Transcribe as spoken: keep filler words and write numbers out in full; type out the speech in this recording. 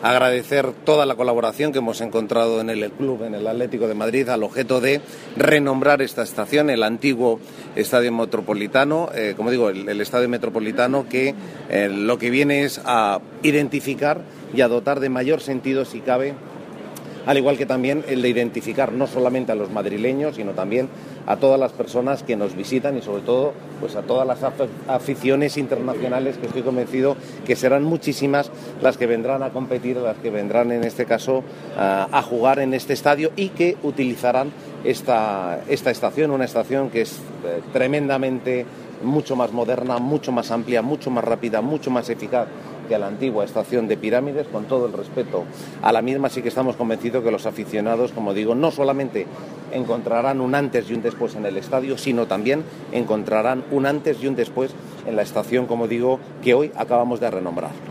agradecer toda la colaboración que hemos encontrado en el club, en el Atlético de Madrid, al objeto de renombrar esta estación, el antiguo Estadio Metropolitano, eh, como digo, el, el Estadio Metropolitano, que eh, lo que viene es a identificar y a dotar de mayor sentido, si cabe, al igual que también el de identificar no solamente a los madrileños, sino también a todas las personas que nos visitan y sobre todo pues a todas las aficiones internacionales, que estoy convencido que serán muchísimas las que vendrán a competir, las que vendrán en este caso a, a jugar en este estadio y que utilizarán esta, esta estación, una estación que es eh, tremendamente mucho más moderna, mucho más amplia, mucho más rápida, mucho más eficaz que a la antigua estación de Pirámides. Con todo el respeto a la misma, sí que estamos convencidos que los aficionados, como digo, no solamente encontrarán un antes y un después en el estadio, sino también encontrarán un antes y un después en la estación, como digo, que hoy acabamos de renombrar.